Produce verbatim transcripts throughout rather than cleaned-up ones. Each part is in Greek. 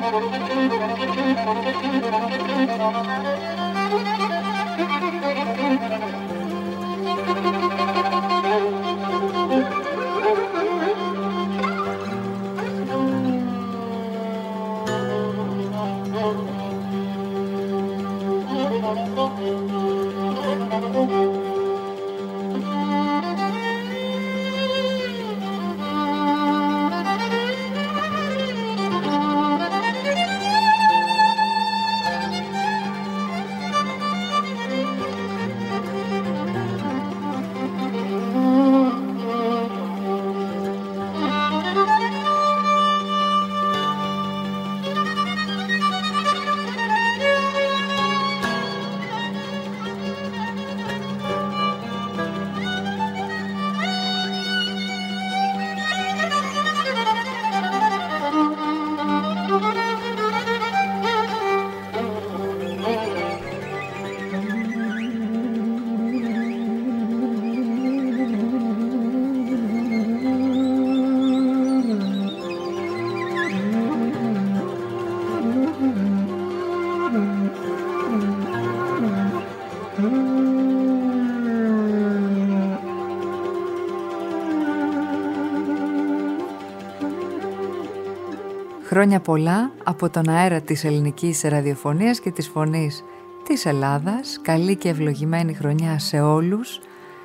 Χρόνια πολλά από τον αέρα της ελληνικής ραδιοφωνίας και της φωνής της Ελλάδας. Καλή και ευλογημένη χρονιά σε όλους.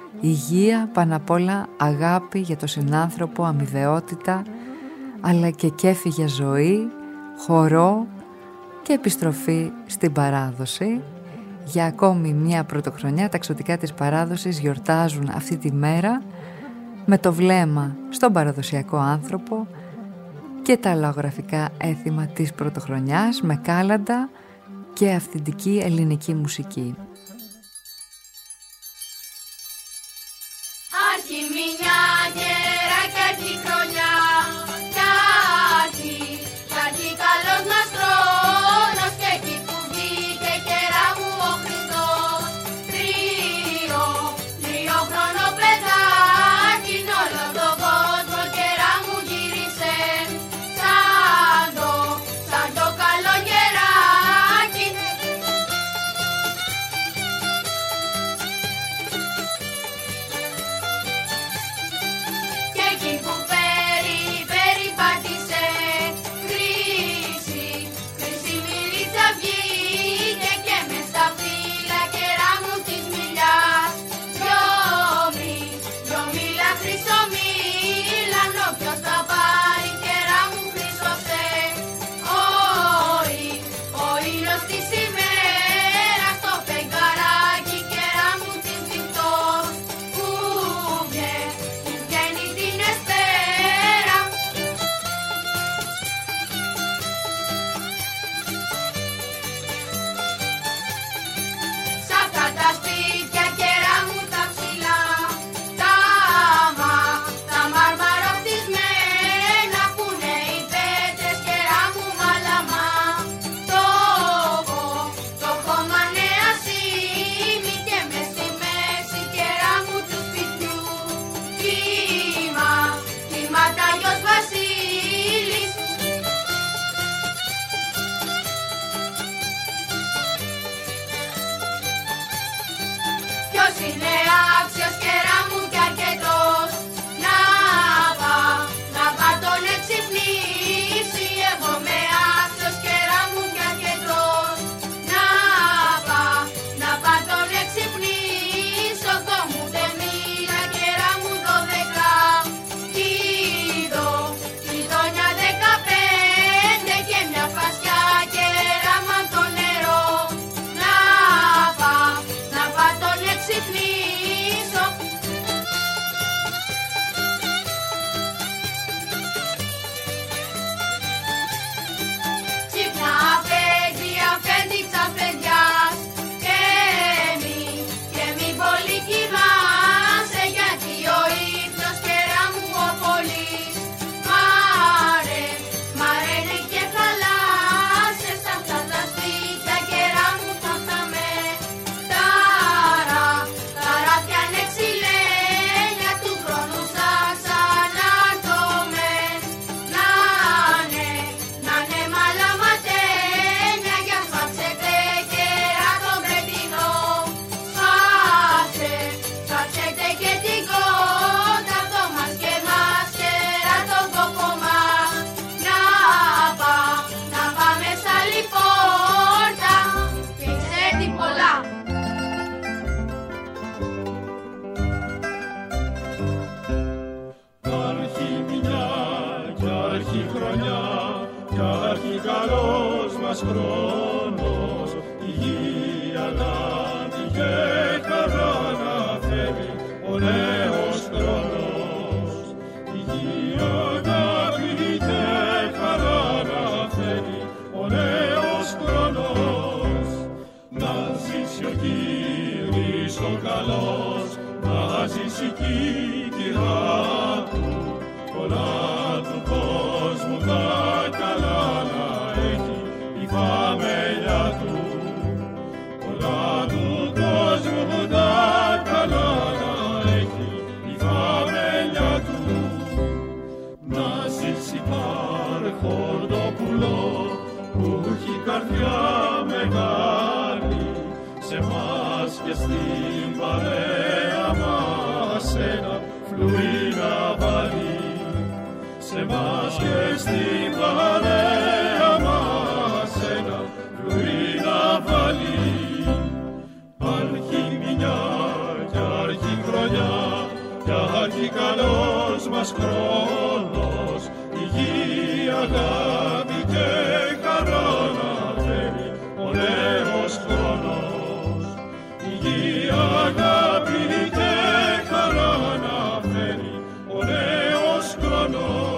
Υγεία, πάνω απ' όλα αγάπη για τον συνάνθρωπο, αμοιβαιότητα, αλλά και κέφι για ζωή, χορό και επιστροφή στην παράδοση. Για ακόμη μια πρωτοχρονιά τα ξωτικά της παράδοσης γιορτάζουν αυτή τη μέρα με το βλέμμα στον παραδοσιακό άνθρωπο και τα λαογραφικά έθιμα της πρωτοχρονιάς με κάλαντα και αυθεντική ελληνική μουσική. Αρχιμηνιά γέρα και αρχή χρονιά, κι αρχή καλός μας χρόνος, και εκεί που βγήκε κερά μου ο Χριστός. Τρίο, τρίο χρόνο παιδάκι, όλο τον κόσμο κερά μου γύρισε. Σαν το, σαν το καλό γεράκι. μας χρόνος, υγεία, αγάπη και χαρά να φέρει ο νέος χρόνος. Υγεία, αγάπη και χαρά να φέρει ο νέος χρόνος. Να ζήσει ο Κύριος ο καλός, να ζήσει η κύκυρα του, πολλά του κόσμου τα καλά να έχει η φαμελιά του. Πολλά του κόσμου τα καλά να έχει η φαμελιά του. Να ζήσει παρχοντοπουλό που έχει καρδιά μεγάλη, σε μας και στην παρέα μας ένα φλουρί να βάλει. Σε μας και στην παρέα μας ένα φλουρί να βάλει. Άρχι μηνιά κι άρχι χρονιά κι άρχι καλός μας χρόνος, υγεία, αγάπη και χαρά να φέρει ο νέος χρόνος. Υγεία, αγάπη και χαρά να φέρει ο νέος χρόνος.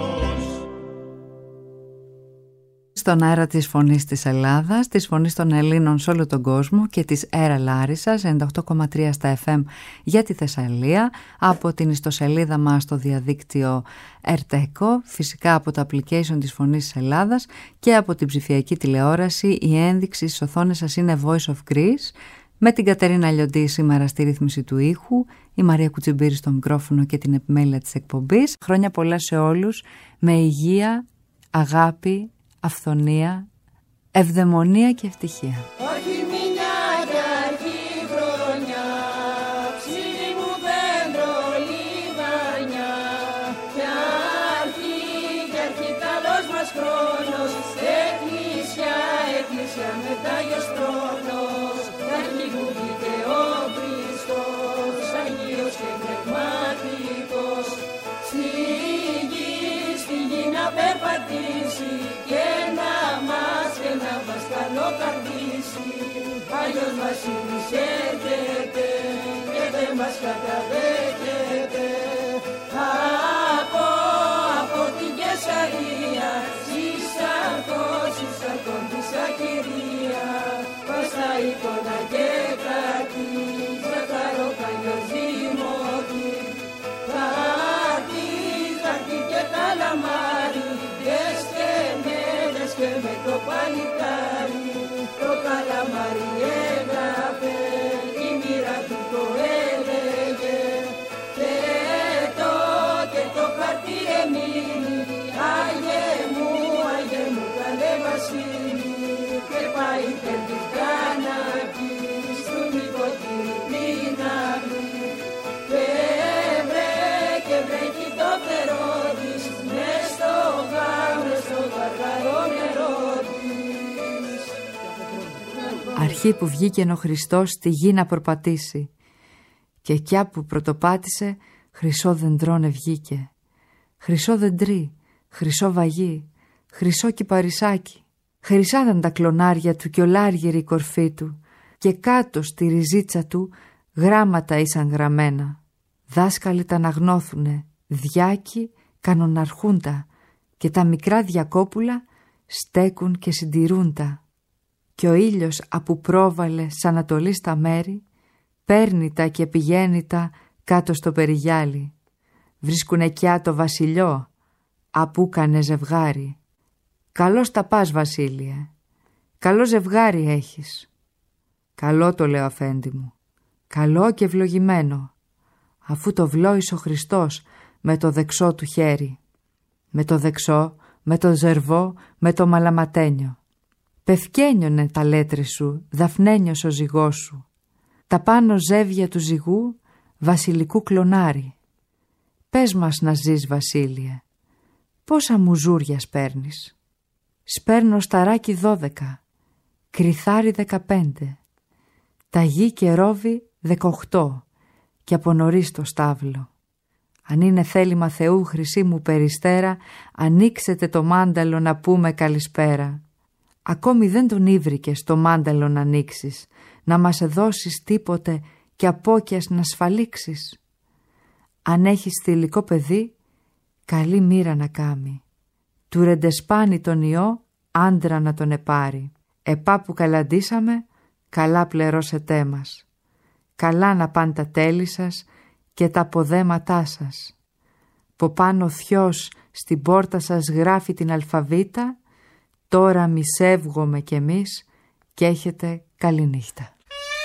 Στον αέρα της Φωνής της Ελλάδας, της Φωνής των Ελλήνων σε όλο τον κόσμο και της Έρα Λάρισσας ενενήντα οκτώ κόμμα τρία στα εφ εμ για τη Θεσσαλία, από την ιστοσελίδα μας στο διαδίκτυο Ερτέκο, φυσικά από το application της Φωνής της Ελλάδας και από την ψηφιακή τηλεόραση. Η ένδειξη στις οθόνες σας είναι Voice of Greece, με την Κατερίνα Λιοντή σήμερα στη ρύθμιση του ήχου, η Μαρία Κουτσιμπήρη στο μικρόφωνο και την επιμέλεια της εκπομπής. Χρόνια πολλά σε όλους, με υγεία, αγάπη, αυθονία, ευδαιμονία και ευτυχία. Όχι μηνιά κι αρχή χρονιά, ψήλι μου δέντρο λιβανιά, κι αρχή κι αρχή καλός μας χρόνος, εκκλησιά, εκκλησιά με Τάγιος Τρόνος, κι αρχή μου βγήκε ο Χριστός, Αγίος και πνευματικός, στη γη, στη γη να περπατήσει και να μας και να μας καλοκαρδίσει. Άγιος Βασίλης έρχεται και δεν μας καταδέχεται. Από, από την Κεσαρία συσσαρκώς, συσσαρκών της Ακυρία, πας στα εικόνα και κρατή, ζαχαρό παλιοζήμωτη. Χαρτί, χαρτί και καλαμάρι, δες και με, δες και με το παλικάρι. Το καλαμάρι έγραφε, η μοίρα του το έλεγε, και το, και το χαρτί εμείνει. Άγιε μου, Άγιε μου καλέ Βασίλη, και πάει τελικά να πει στον νοικοκύρη την αυλή. Και βρε, και βρέχει το φτερό της, μες στο γάμο, μες στο γαργαρό νερό της. Αρχή που βγήκε ο Χριστός στη γη να προπατήσει, και κιά που πρωτοπάτησε χρυσό δεντρόν ευγήκε. Χρυσό δεντρί, χρυσό βαγί, χρυσό κυπαρισάκι. Χρυσάταν τα κλονάρια του κι ολάργυρη η κορφή του, και κάτω στη ριζίτσα του γράμματα ήσαν γραμμένα. Δάσκαλοι τα αναγνώθουνε, διάκοι κανοναρχούντα, και τα μικρά διακόπουλα στέκουν και συντηρούν τα. Και ο ήλιος απου πρόβαλε σ' ανατολή στα μέρη, παίρνει τα και πηγαίνει τα κάτω στο περιγιάλι. Βρίσκουνε κιά το βασιλιό, απού κανε ζευγάρι. Καλώς τα πας, Βασίλειε, καλό ζευγάρι έχεις. Καλό το λέω, αφέντη μου, καλό και ευλογημένο, αφού το βλόησε ο Χριστός με το δεξό του χέρι. Με το δεξό, με το ζερβό, με το μαλαματένιο. Πευκένιονε τα λέτρε σου, δαφνένιος ο ζυγός σου. Τα πάνω ζεύγια του ζυγού, βασιλικού κλονάρι. Πες μας να ζεις, Βασίλειε, πόσα μουζούρια σπέρνεις. Σπέρνω σταράκι δώδεκα, κρυθάρι δεκαπέντε, ταγί και ρόβι δεκαοχτώ, και από νωρίς το στάβλο. Αν είναι θέλημα Θεού, χρυσή μου περιστέρα, ανοίξετε το μάνταλο να πούμε καλησπέρα. Ακόμη δεν τον ήβρηκες το μάνταλο να ανοίξεις, να μας δώσεις τίποτε και απόκιας να σφαλίξεις. Αν έχεις θηλυκό παιδί, καλή μοίρα να κάμει. Του ρεντεσπάνι τον ιό, άντρα να τον επάρει. Επά που καλαντήσαμε, καλά πληρώσετέ μας. Καλά να πάν τα τέλη σας και τα ποδέματά σας. Που πάνω θειός στην πόρτα σας γράφει την αλφαβήτα, τώρα μισεύγομαι κι εμείς και έχετε καληνύχτα.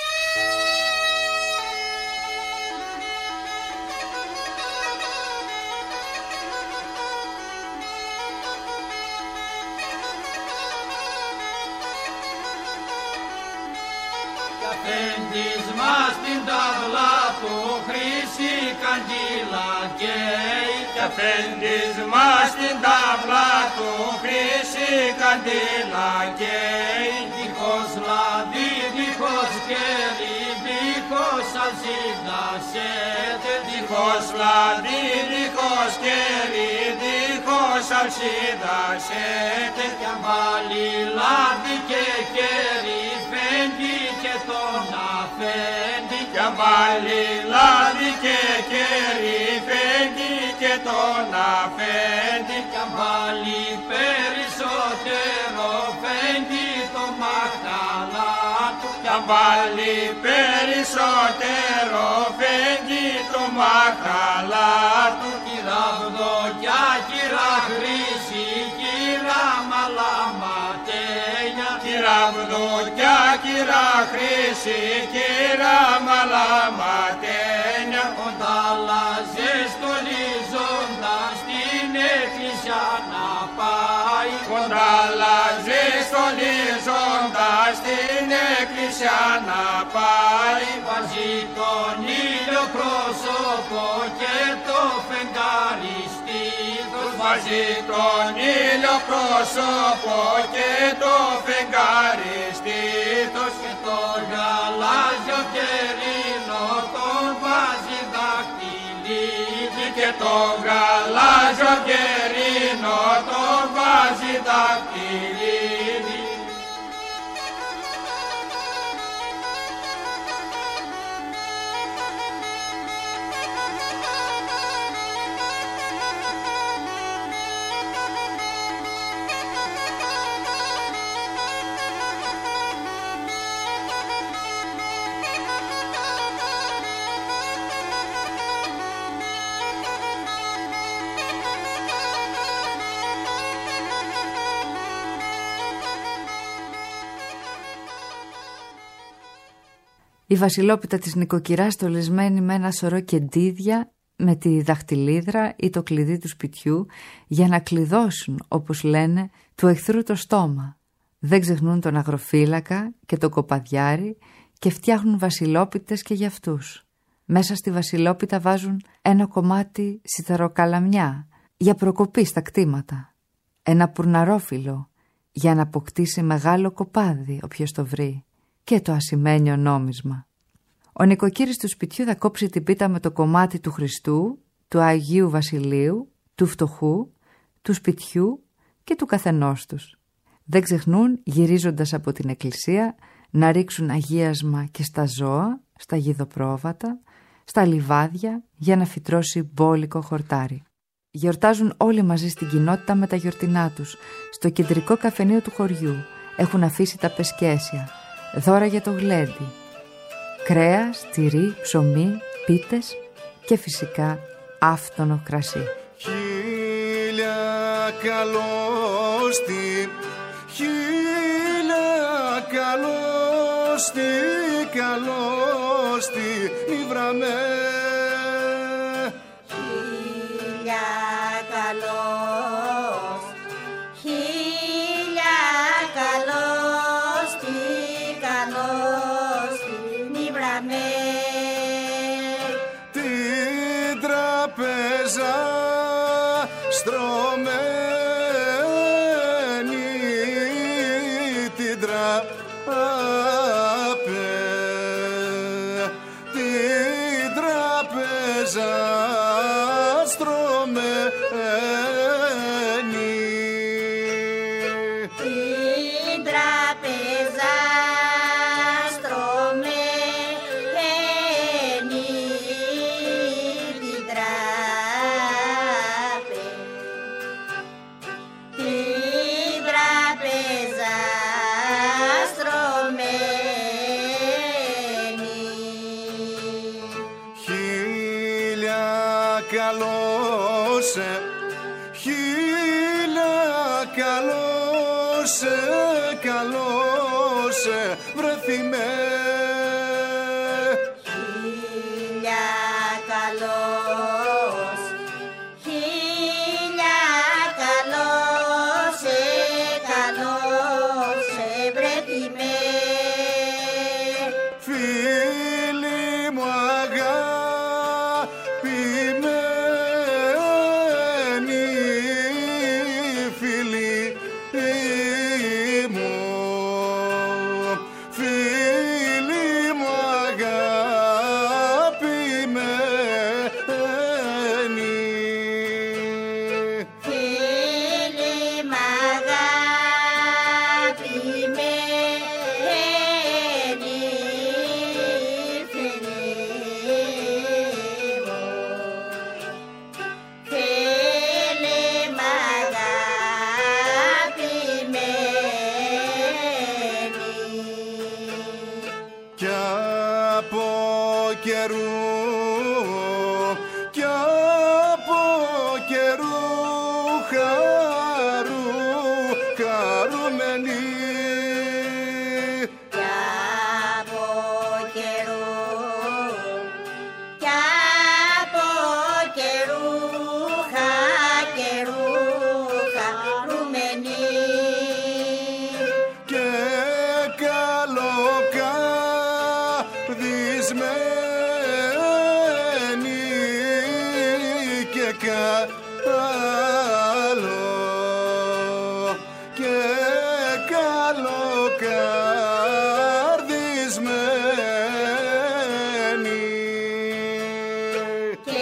Αφέντης μας την ταυλά του χρυσή καντήλα καίει. Κι αφέντης μας την ταυλά του χρυσή καντήλα καίει. Δίχως λάδι, δίχως κέρι, δίχως αλσίδα σέτε. Δίχως λάδι, δίχως κέρι, δίχως αλσίδα σέτε. Κι αν βάλει λάδι και κέρι φέγγει και τον αφέντη. Κι αν βάλει λάδι και κέρι φέγγει και τον αφέντη. Κι αν βάλει περισσότερο φέγγει το μαχταλά του. Κι αν βάλει περισσότερο φέγγει το μαχταλά του. Κύρα Βδοκιά, κύρα Χρύση, κύρα Μαλαματένια. Κύρα Βδοκιά, κύρα Χρύση, κύρα Μαλαματένια. Κοντάλαζες στολίζοντας την εκκλησιά να πάει. Κοντάλαζες στολίζοντας την εκκλησιά να πάει. Βάζει τον ήλιο πρόσωπο και το φεγγάρι στήθος. Βάζει τον ήλιο πρόσωπο και το φεγγάρι στήθος. Και το γαλάζιο κερίνο τον βάζει δακτυλίδι. Και το γαλάζιο κερίνο τον βάζει δακτυλίδι. Η βασιλόπιτα της νοικοκυράς στολισμένη με ένα σωρό κεντίδια, με τη δαχτυλίδρα ή το κλειδί του σπιτιού, για να κλειδώσουν, όπως λένε, του εχθρού το στόμα. Δεν ξεχνούν τον αγροφύλακα και τον κοπαδιάρι και φτιάχνουν βασιλόπιτες και για αυτούς. Μέσα στη βασιλόπιτα βάζουν ένα κομμάτι σιταροκαλαμιά για προκοπή στα κτήματα. Ένα πουρναρόφυλλο για να αποκτήσει μεγάλο κοπάδι όποιος το βρει. Και το ασημένιο νόμισμα. Ο νοικοκύρης του σπιτιού θα κόψει την πίτα με το κομμάτι του Χριστού, του Αγίου Βασιλείου, του φτωχού, του σπιτιού και του καθενός τους. Δεν ξεχνούν, γυρίζοντας από την εκκλησία, να ρίξουν αγίασμα και στα ζώα, στα γιδοπρόβατα, στα λιβάδια, για να φυτρώσει μπόλικο χορτάρι. Γιορτάζουν όλοι μαζί στην κοινότητα με τα γιορτινά τους. Στο κεντρικό καφενείο του χωριού έχουν αφήσει τα πεσκέσια, δώρα για το γλέντι, κρέας, τυρί, ψωμί, πίτες και φυσικά άφτονο κρασί. Χίλια καλώστη, χίλια καλώστη, καλώστη, μη βραμε. Χίλια καλώς, χίλια καλώς, τι καλώς, μη βραμε. Την τραπέζα στρωμένη, την τραπέζα, την τραπέζα στρωμένη. Την καλώσε, χίλια καλώσε, καλώσε, βρεθήμε. Χίλια καλώς, χίλια καλώσε, καλώσε, βρεθήμε. Φίλοι μου αγαπημένοι, φίλοι μου, φίλοι μου αγαπημένοι. Φίλοι μ' αγαπημένοι, φίλοι μου, φίλοι μ' αγαπημένοι. Κι από καιρού, κι από καιρού χαρού, χαρούμενοι. Κι από καιρού, κι από καιρού, χα καιρού, χαρούμενοι. Και καλοκαρδισμένοι, και καλό, και καλοκαρδισμένοι. Και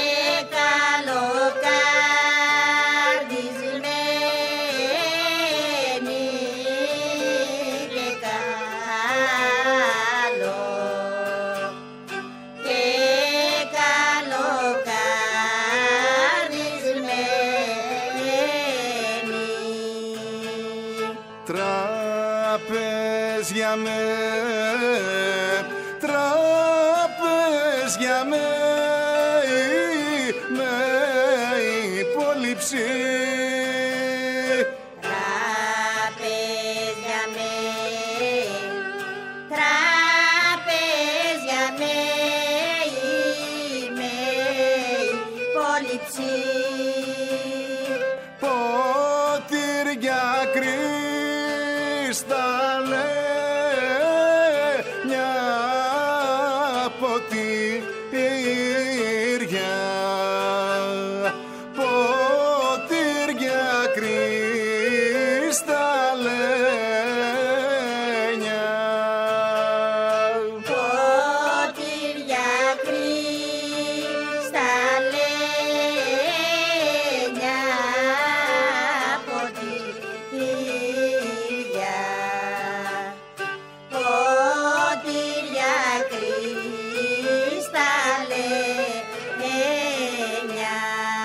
καλοκαρδισμένοι, και καλό, και καλοκαρδισμένοι. Τραπέζια με, τραπέζια με, με υπόλοιψη. Τραπέζια με, τραπέζια με, με υπόλοιψη. Ποτήρια κρυσταλλένια, ποτήρια, ποτήρια κρυσταλλένια. Ποτήρια κρυσταλλένια, ποτήρια, ποτήρια κρυσταλλένια.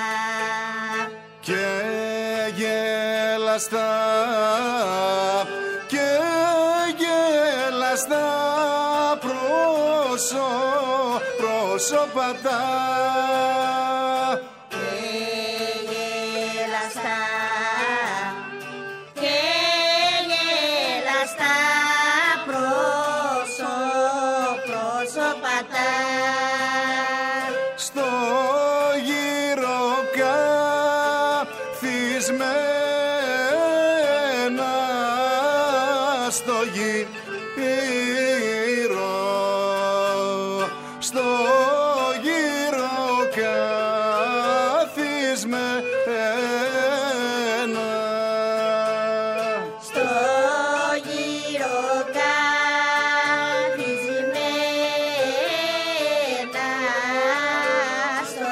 Και γελαστά, και γελαστά πρόσω, πρόσωπα Και γελαστά, και γελαστά πρόσω, πρόσωπα στο γύρο καθισμένα, στο γύρο, στο γύρο καθισμένα. στο γύρο καθισμένα, στο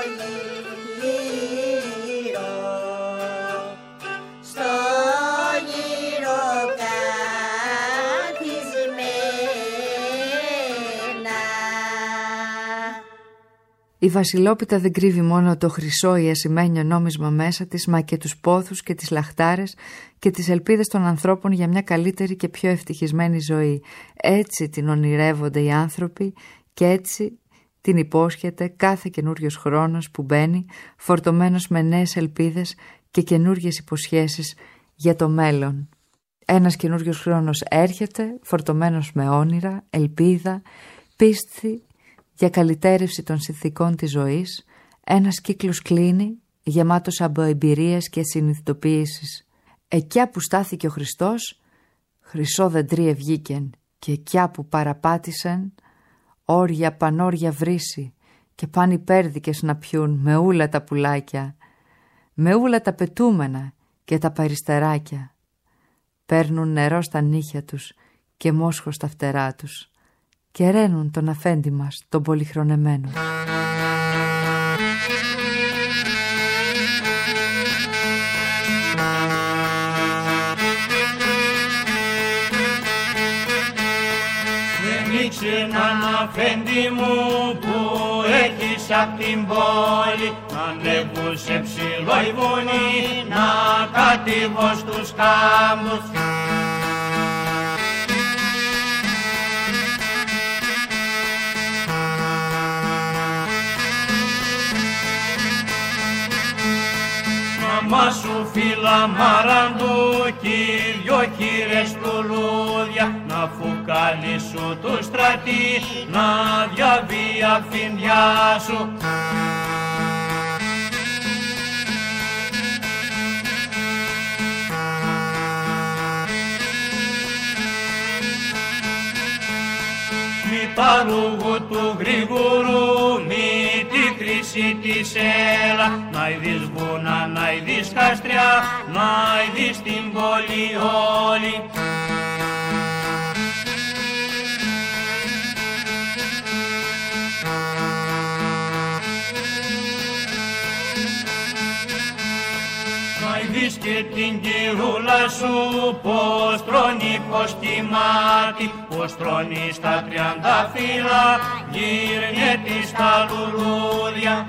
γύρο, στο γύρο καθισμένα. Η Βασιλόπιτα δεν κρύβει μόνο το χρυσό ή ασημένιο νόμισμα μέσα της, μα και τους πόθους και τις λαχτάρες και τις ελπίδες των ανθρώπων για μια καλύτερη και πιο ευτυχισμένη ζωή. Έτσι την ονειρεύονται οι άνθρωποι και έτσι την υπόσχεται κάθε καινούριος χρόνος που μπαίνει, φορτωμένος με νέες ελπίδες και καινούριες υποσχέσεις για το μέλλον. Ένας καινούριος χρόνος έρχεται, φορτωμένος με όνειρα, ελπίδα, πίστη για καλυτέρευση των συνθηκών της ζωής. Ένας κύκλος κλείνει, γεμάτος από εμπειρίες και συνειδητοποίησεις. Εκιά που στάθηκε ο Χριστός, χρυσό δεντρί ευγήκεν, και εκιά που παραπάτησεν, όρια πανόρια βρύση, και πάνε υπέρδικες να πιούν με ούλα τα πουλάκια, με ούλα τα πετούμενα και τα παριστεράκια. Παίρνουν νερό στα νύχια τους και μόσχο στα φτερά τους και ραίνουν τον αφέντη μας, τον πολυχρονεμένο. Δεν ήξεραν αφέντη μου που έχεις απ' την πόλη, να ανέβω σε ψηλό η βουνή, να κατέβω στους κάμπους. Μαμά σου φίλα μαραντού κι δυο χείρες τουλούδια, να φουκαλίσου του στρατή, να διαβεί αφήνδια σου. Μη τα ρούγου του γρηγορού, μη τη χρήση της έλα, να ειδείς βουνά, να ειδείς καστριά, να ειδείς την πόλη όλη. Να ειδείς και την κυρούλα σου, πως τρώνει, πως κοιμάται, πως τρώνει στα τριάντα φύλλα, γυρνιέται στα λουλούδια.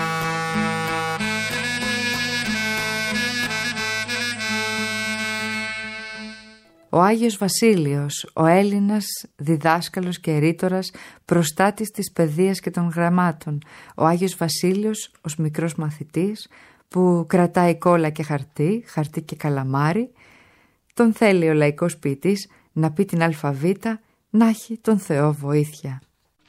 Ο Άγιος Βασίλειος, ο Έλληνας διδάσκαλος και ρήτορας, προστάτης της παιδείας και των γραμμάτων. Ο Άγιος Βασίλειος ως μικρός μαθητής που κρατάει κόλλα και χαρτί, χαρτί και καλαμάρι, τον θέλει ο λαϊκός ποιητής να πει την αλφαβήτα, να έχει τον Θεό βοήθεια.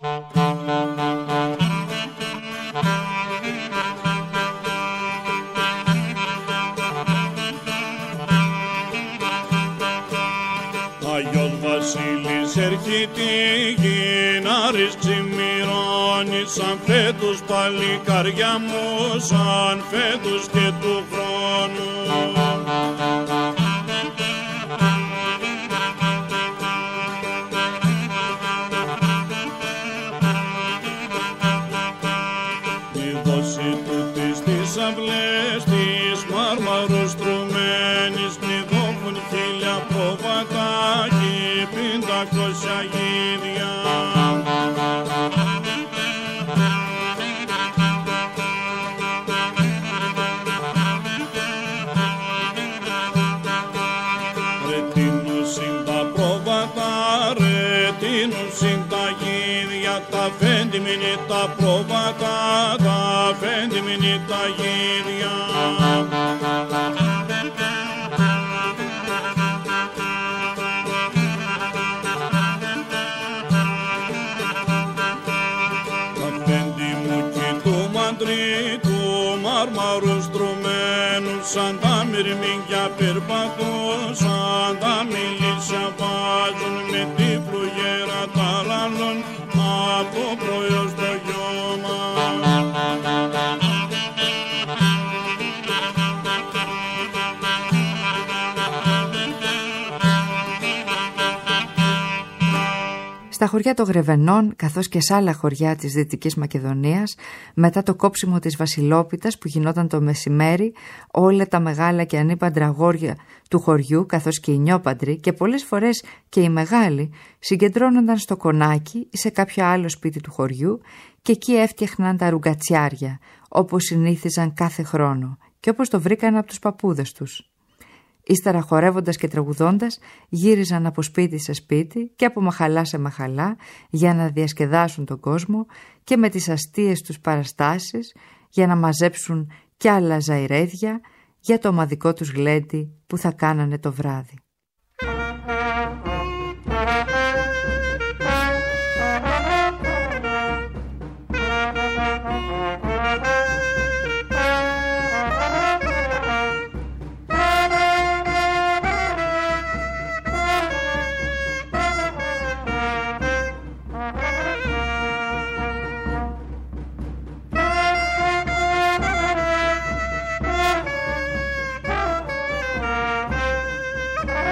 Άγιος Βασίλης έρχεται γυνάρης ξημερώνει, σαν φέτος παλικάρια μου, σαν φέτος και του χρόνου. Μη δώσει τούτης τις αυλές της μάρμαρος τρουμένης, μη δόχουν χίλια πρόβατα και πεντακόσια γίδια. Ρε τίνουσιν τα πρόβατα, ρε τίνουσιν τα γίδια, τα φέντη μείνει τα πρόβατα, τα φέντη μείνει τα γίδια. Του μάρμαρου στρωμένου, σαν τα μυρμήγκια περπατούν, σαν τα μιλήσια βάζουν, με την πλουγέρα τα λάλλον από το πρωί στο γιώμα. Στα χωριά των Γρεβενών, καθώς και σε άλλα χωριά της Δυτικής Μακεδονίας, μετά το κόψιμο της Βασιλόπιτας που γινόταν το μεσημέρι, όλα τα μεγάλα και ανήπαντρα αγόρια του χωριού, καθώς και οι νιόπαντροι και πολλές φορές και οι μεγάλοι, συγκεντρώνονταν στο κονάκι ή σε κάποιο άλλο σπίτι του χωριού και εκεί έφτιαχναν τα ρουγκατσιάρια, όπως συνήθιζαν κάθε χρόνο και όπως το βρήκαν από τους παππούδες τους. Ύστερα, χορεύοντας και τραγουδώντας, γύριζαν από σπίτι σε σπίτι και από μαχαλά σε μαχαλά για να διασκεδάσουν τον κόσμο και με τις αστείες τους παραστάσεις για να μαζέψουν κι άλλα ζαϊρέδια για το ομαδικό τους γλέντι που θα κάνανε το βράδυ. Thank you.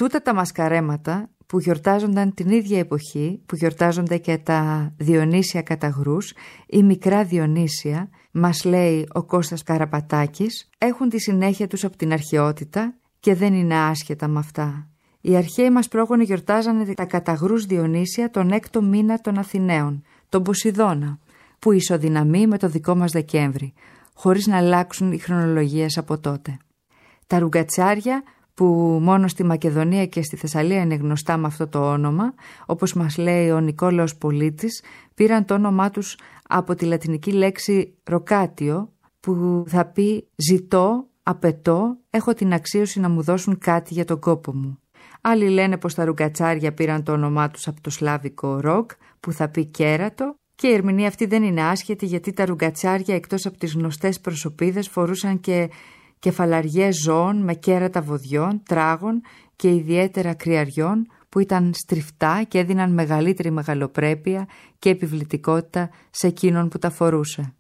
Τούτα τα μασκαρέματα που γιορτάζονταν την ίδια εποχή, που γιορτάζονται και τα Διονύσια κατά Γρούς, η μικρά Διονύσια, μας λέει ο Κώστας Καραπατάκης, έχουν τη συνέχεια τους από την αρχαιότητα και δεν είναι άσχετα με αυτά. Οι αρχαίοι μας πρόγονοι γιορτάζανε τα κατά Γρούς Διονύσια τον έκτο μήνα των Αθηναίων, τον Ποσειδώνα, που ισοδυναμεί με το δικό μας Δεκέμβρη, χωρίς να αλλάξουν οι χρονολογίες από τότε. Τα ρουγατσάρια, που μόνο στη Μακεδονία και στη Θεσσαλία είναι γνωστά με αυτό το όνομα, όπως μας λέει ο Νικόλαος Πολίτης, πήραν το όνομά τους από τη λατινική λέξη ροκάτιο, που θα πει «ζητώ, απαιτώ, έχω την αξίωση να μου δώσουν κάτι για τον κόπο μου». Άλλοι λένε πως τα ρουγατσάρια πήραν το όνομά τους από το σλάβικο ροκ, που θα πει κέρατο, και η ερμηνεία αυτή δεν είναι άσχετη, γιατί τα ρουγατσάρια εκτός από τις γνωστές προσωπίδες φορούσαν και κεφαλαριές ζώων με κέρατα βοδιών, τράγων και ιδιαίτερα κρυαριών, που ήταν στριφτά και έδιναν μεγαλύτερη μεγαλοπρέπεια και επιβλητικότητα σε εκείνον που τα φορούσε.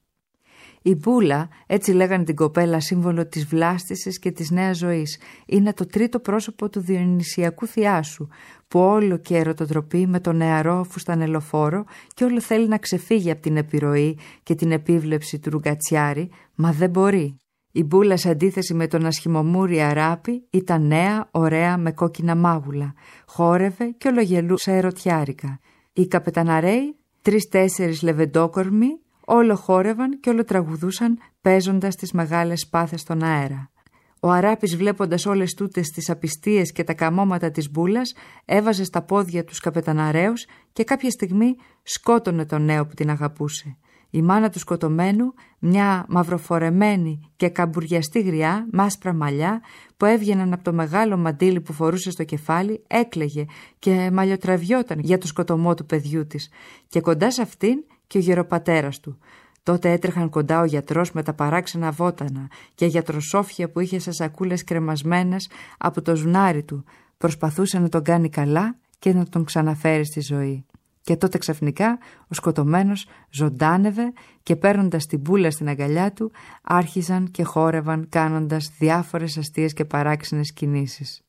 Η μπούλα, έτσι λέγανε την κοπέλα, σύμβολο της βλάστησης και της νέας ζωής, είναι το τρίτο πρόσωπο του διονυσιακού θειάσου, που όλο και ερωτοτροπεί με το νεαρό φουστανελοφόρο και όλο θέλει να ξεφύγει από την επιρροή και την επίβλεψη του ρουγατσιάρη, μα δεν μπορεί. Η μπούλα, σε αντίθεση με τον ασχημομούρη Αράπη, ήταν νέα, ωραία, με κόκκινα μάγουλα. Χόρευε και ολογελούσε ερωτιάρικα. Οι καπεταναρέοι, τρεις-τέσσερις λεβεντόκορμοι, όλο χόρευαν και όλο τραγουδούσαν, παίζοντας τις μεγάλες πάθες στον αέρα. Ο Αράπης, βλέποντας όλες τούτες τις απιστίες και τα καμώματα της μπούλας, έβαζε στα πόδια τους καπεταναραίους και κάποια στιγμή σκότωνε τον νέο που την αγαπούσε. Η μάνα του σκοτωμένου, μια μαυροφορεμένη και καμπουριαστή γριά, μ' άσπρα μαλλιά, που έβγαιναν από το μεγάλο μαντίλι που φορούσε στο κεφάλι, έκλαιγε και μαλλιοτραβιόταν για το σκοτωμό του παιδιού της, και κοντά σε αυτήν και ο γεροπατέρας του. Τότε έτρεχαν κοντά ο γιατρός με τα παράξενα βότανα και γιατροσόφια που είχε σε σακούλες κρεμασμένες από το ζουνάρι του. Προσπαθούσε να τον κάνει καλά και να τον ξαναφέρει στη ζωή. Και τότε ξαφνικά ο σκοτωμένος ζωντάνευε και παίρνοντας την μπούλα στην αγκαλιά του άρχιζαν και χόρευαν, κάνοντας διάφορες αστείες και παράξενες κινήσεις.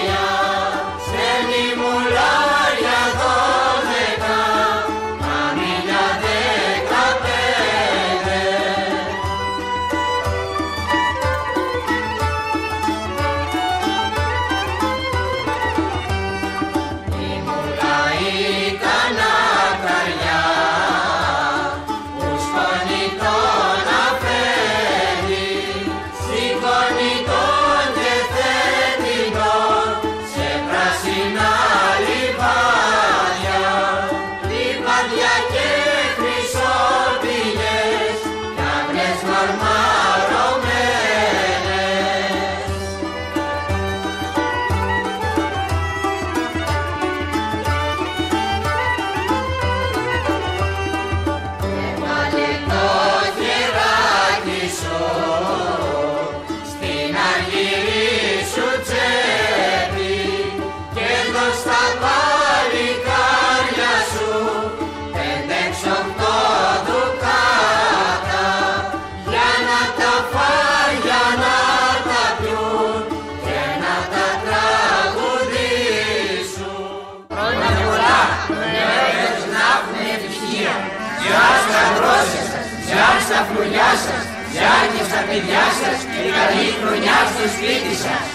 Μη λιβάδια και χρυσόπηλες κι άπλες μαρμαρωμένες. Έβαλε το χεράκι σου στην αργυρή σου τσέπη και δώσ' τα παλικάρια σου πέντε εξοχτώ δουκάτα για να τα φάει, για να τα πιούν και να τα τραγουδήσουν. Χρόνια πολλά, νέες να έχουν ευτυχία. Γεια στα γρόσια σας, γεια στα φλουριά σας, γεια και στα παιδιά σας και καλή χρονιά στο σπίτι σας.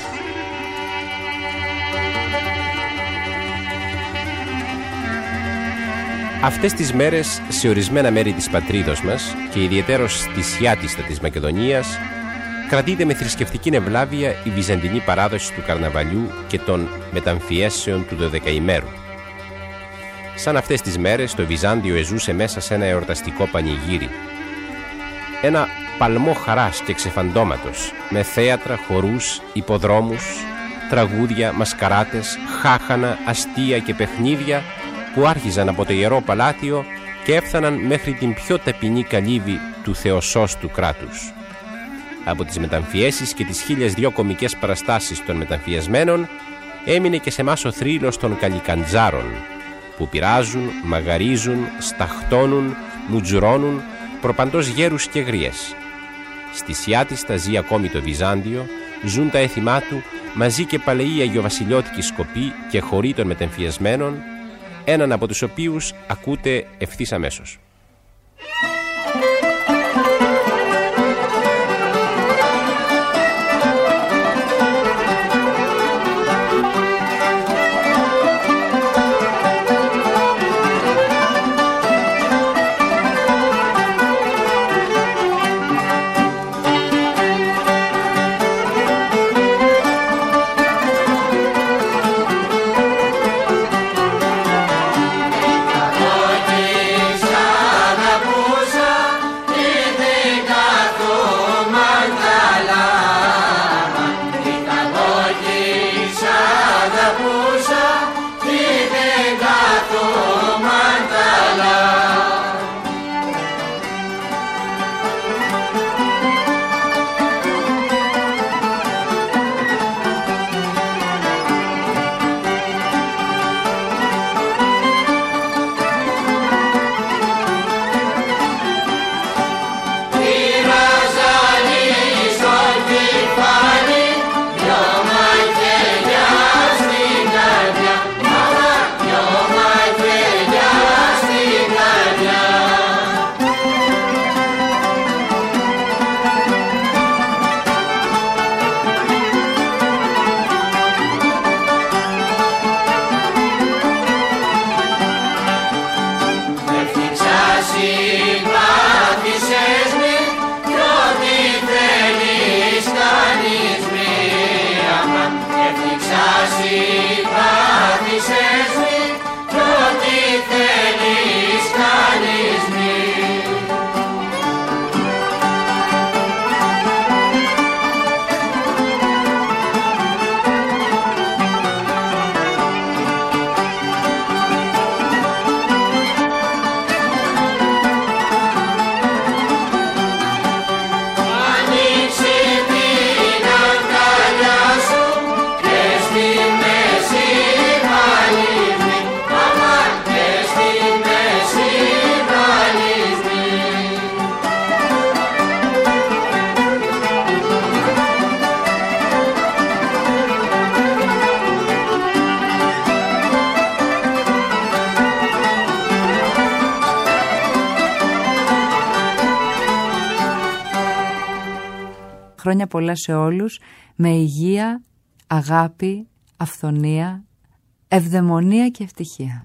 Αυτές τις μέρες σε ορισμένα μέρη της πατρίδος μας και ιδιαιτέρως στη Σιάτιστα της Μακεδονίας κρατείται με θρησκευτική ευλάβεια η βυζαντινή παράδοση του καρναβαλιού και των μεταμφιέσεων του δωδεκαημέρου. Σαν αυτές τις μέρες το Βυζάντιο εζούσε μέσα σε ένα εορταστικό πανηγύρι. Ένα παλμό χαράς και ξεφαντώματος με θέατρα, χορούς, υποδρόμους, τραγούδια, μασκαράτες, χάχανα, αστεία και παιχνίδια που άρχιζαν από το Ιερό Παλάτιο και έφταναν μέχρι την πιο ταπεινή καλύβη του θεοσώστου κράτους. Από τις μεταμφιέσεις και τις χίλιες δυο κομικές παραστάσεις των μεταμφιεσμένων έμεινε και σε εμάς ο θρύλος των καλικαντζάρων που πειράζουν, μαγαρίζουν, σταχτώνουν, μουτζουρώνουν προπαντός γέρους και γριές. Στη Σιάτιστα ζει ακόμη το Βυζάντιο, ζουν τα έθιμά του μαζί και παλαιοί αγιοβασιλιώτικοι σκοποί και χωροί των μετεμφιεσμένων, έναν από τους οποίους ακούτε ευθύς αμέσως. Χρόνια πολλά σε όλους, με υγεία, αγάπη, αυθονία, ευδαιμονία και ευτυχία.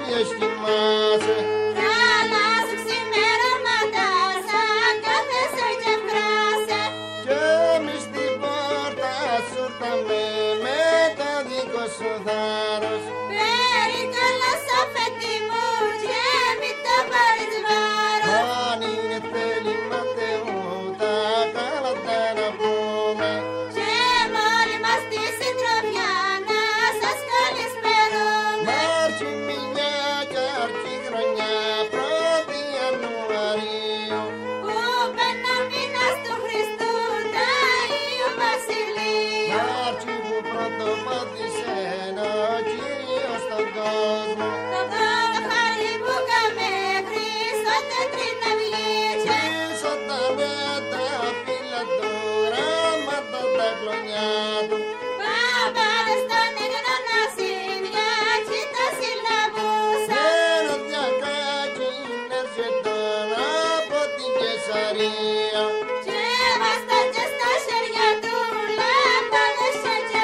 ίδιος κοιμάσαι. Καλά σου ξημερώματα σαν κάθεσαι και βράσε. Κι εμείς στην πόρτα σου ήρθαμε με το δικό σου θάρρος. Περικαλώς αφέτη μου και μη το πάρεις βάρος. Αν είναι θέλημα Θεού τα καλά να πούμε. Και μόλι μας τη συντροφιά να σας καλησπερούμε. Μάρτσι μιλιά κι αρχή χρονιά πρώτη Ιανουαρίου. Που μπαίνα μήνας του Χριστού Ταΐου Βασιλείου. Μάρτσι που πρώτο πάτησε ο Κύριος στον κόσμο. Το πρώτο χάρη που καμε Χριστό τετρίνα βγήκε. Πίσω τα νέα τα φύλλα του ράματα τα κλονιά του. Πάμε στον υγρό να συνδυάξει τα συλλαβούσα. Ερωτιακάκι έρχεται από την Κεσαρία. Και βαστά και στα χέρια του λάμπαδες και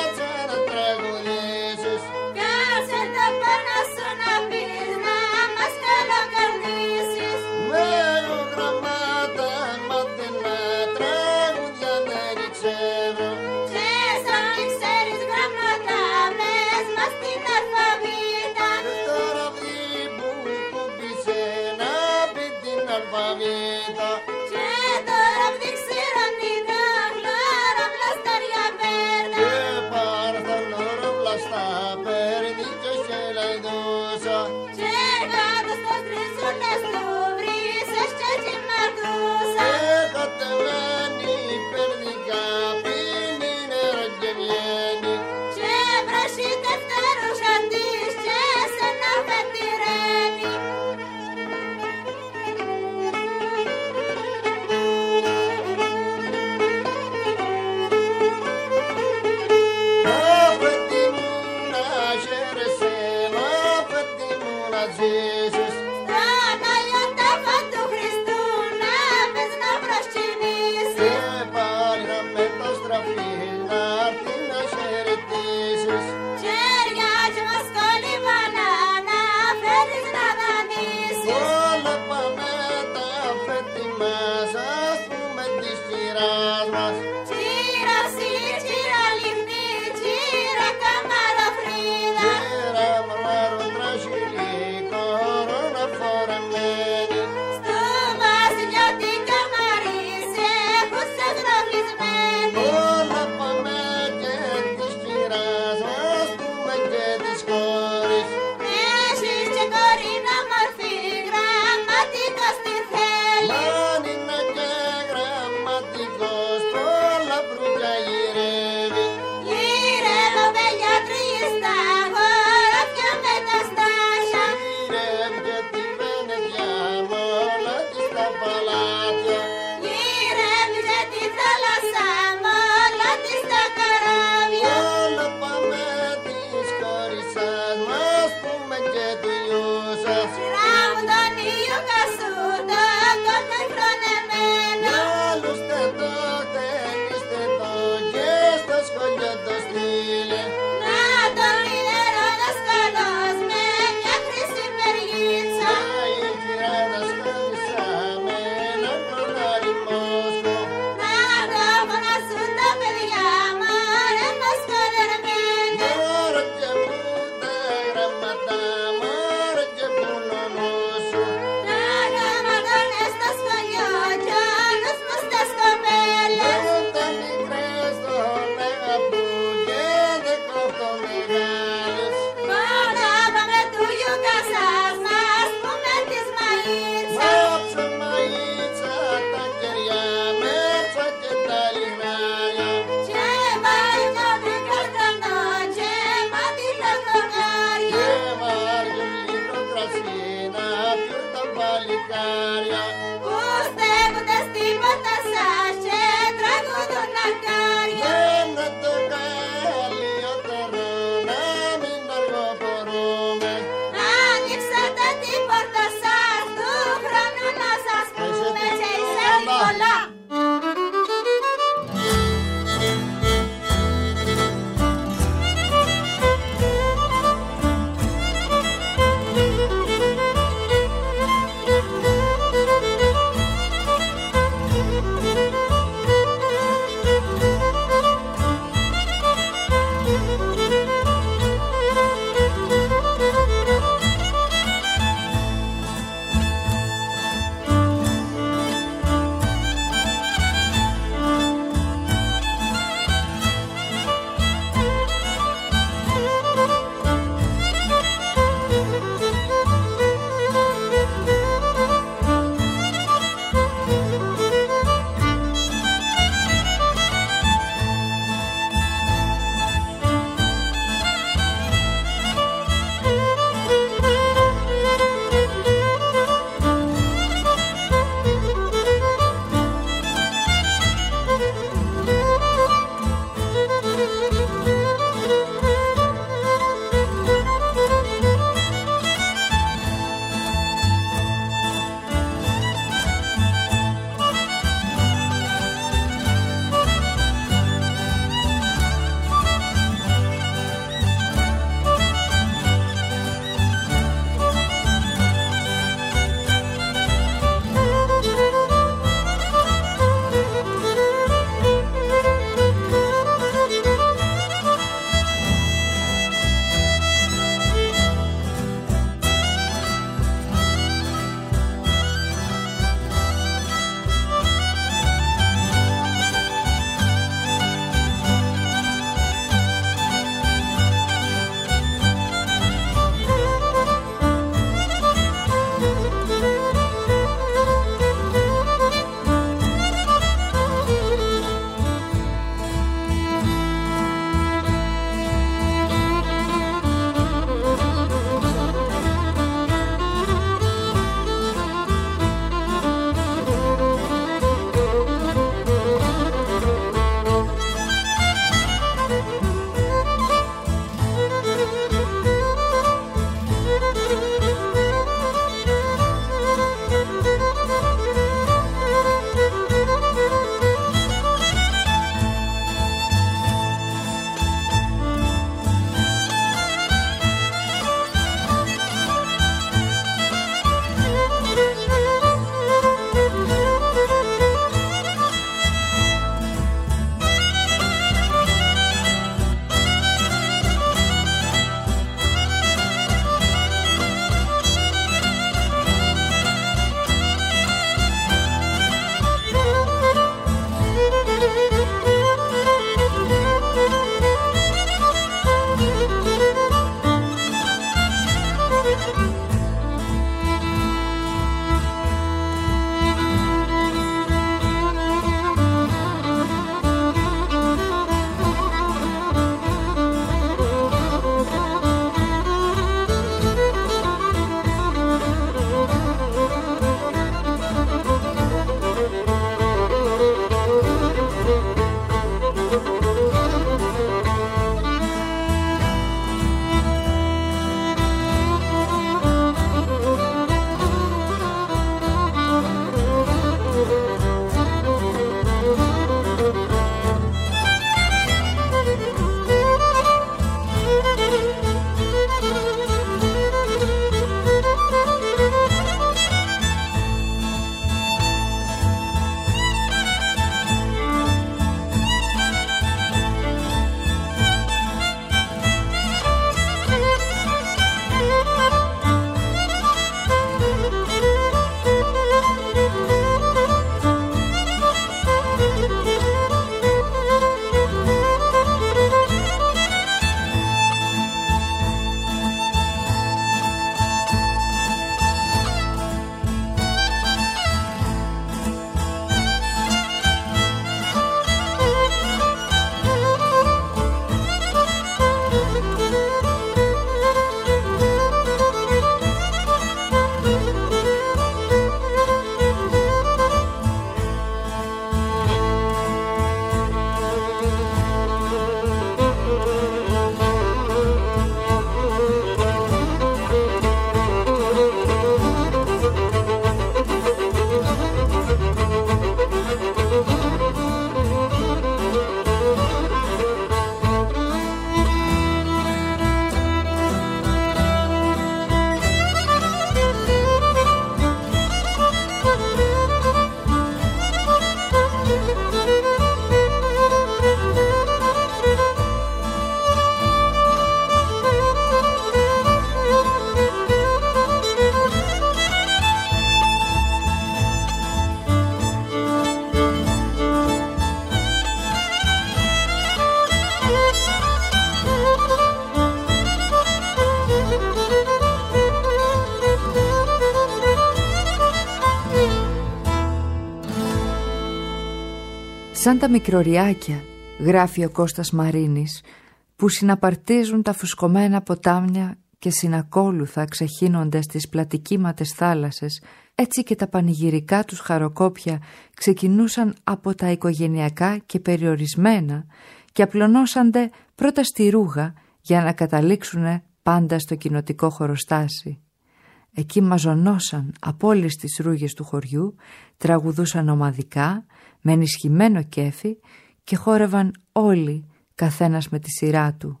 Σαν τα μικροριάκια, γράφει ο Κώστας Μαρίνης, που συναπαρτίζουν τα φουσκωμένα ποτάμια και συνακόλουθα ξεχύνονται στις πλατικίματες θάλασσες, έτσι και τα πανηγυρικά τους χαροκόπια ξεκινούσαν από τα οικογενειακά και περιορισμένα και απλωνώσανται πρώτα στη Ρούγα για να καταλήξουν πάντα στο κοινοτικό χωροστάσι. Εκεί μαζονώσαν από όλες τις ρούγες του χωριού, τραγουδούσαν ομαδικά, με ενισχυμένο κέφι και χόρευαν όλοι, καθένας με τη σειρά του.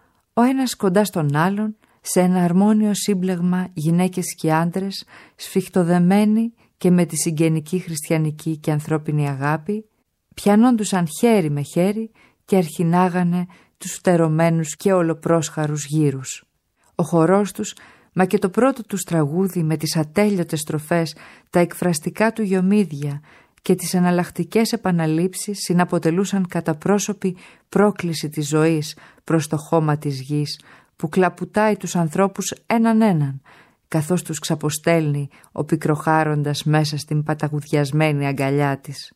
Ο ένας κοντά στον άλλον, σε ένα αρμόνιο σύμπλεγμα γυναίκες και άντρες, σφιχτοδεμένοι και με τη συγγενική χριστιανική και ανθρώπινη αγάπη, πιανόντουσαν χέρι με χέρι και αρχινάγανε τους φτερωμένους και ολοπρόσχαρους γύρους. Ο χορός τους, μα και το πρώτο τους τραγούδι με τις ατέλειωτες στροφές, τα εκφραστικά του γιομίδια και τις εναλλακτικές επαναλήψεις συναποτελούσαν κατά πρόσωπη πρόκληση της ζωής προς το χώμα της γης, που κλαπουτάει τους ανθρώπους έναν έναν, καθώς τους ξαποστέλνει ο πικροχάροντας μέσα στην παταγουδιασμένη αγκαλιά της.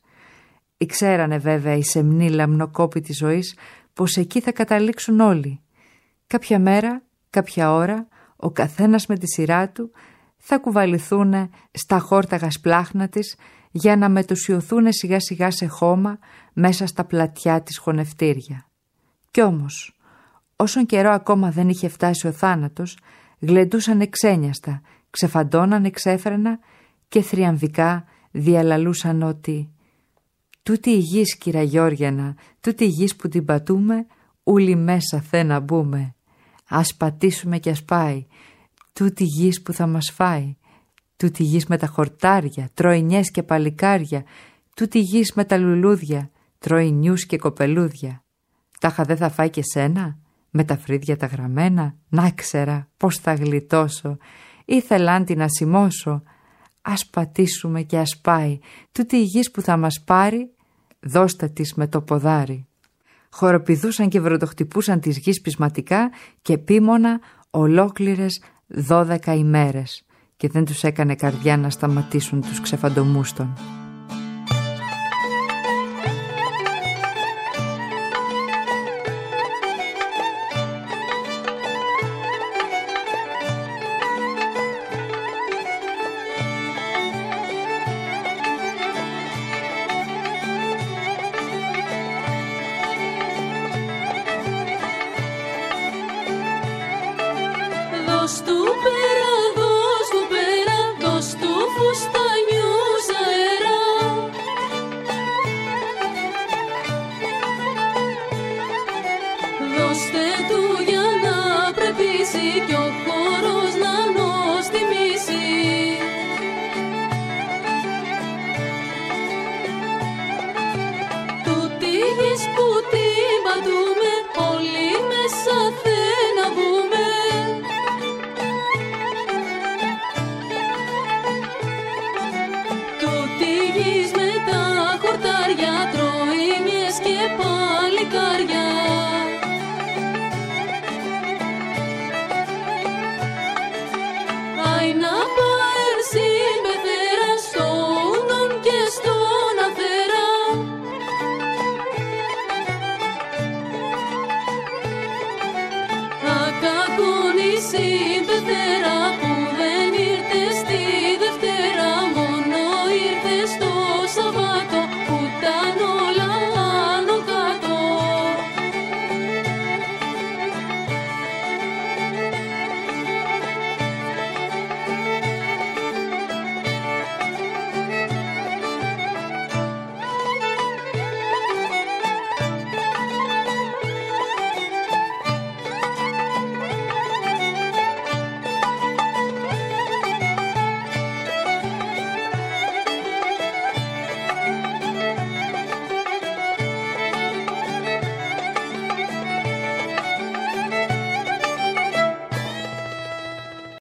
Ήξερανε βέβαια οι σεμνοί λαμνοκόποι της ζωής πως εκεί θα καταλήξουν όλοι. Κάποια μέρα, κάποια ώρα, ο καθένας με τη σειρά του θα κουβαληθούν στα χόρταγα σπλάχνα της για να μετουσιωθούν σιγά σιγά σε χώμα μέσα στα πλατιά της χωνευτήρια. Κι όμως, όσον καιρό ακόμα δεν είχε φτάσει ο θάνατος, γλεντούσαν εξένιαστα, ξεφαντώναν εξέφρενα και θριαμβικά διαλαλούσαν ότι «Τούτη η γης, κυρα Γιώργιανα, τούτη η γης που την πατούμε, ούλοι μέσα θε να μπούμε. Ας πατήσουμε κι ας πάει, τούτη η γης που θα μας φάει, τούτη η γης με τα χορτάρια, τρώει νιές και παλικάρια, τούτη η γης με τα λουλούδια, τρώει νιούς και κοπελούδια. Τάχα δεν θα φάει και σένα, με τα φρύδια τα γραμμένα, να ξέρα πως θα γλιτώσω, ήθελαν την να σημώσω. Ας πατήσουμε και ας πάει, τούτη η γης που θα μας πάρει, δώστε της με το ποδάρι». Χοροπηδούσαν και βροντοχτυπούσαν της γης πεισματικά και επίμονα ολόκληρες δώδεκα ημέρες και δεν τους έκανε καρδιά να σταματήσουν τους ξεφαντομούστων. Δώσ' του πέρα, δώσ' του πέρα, δώσ' του φουστανιούς αέρα. Δώστε του για να πρεπίσει κι ο χώρος να νοστιμήσει. Τούτη γης που την πατούμε, όλοι μέσα θε να μπούμε. Και παλικάρια. Άι να πάερ συμπεθέρα στον και στον αθέρα. Ακακόν η συμπεθέρα που δεν ήρθε στη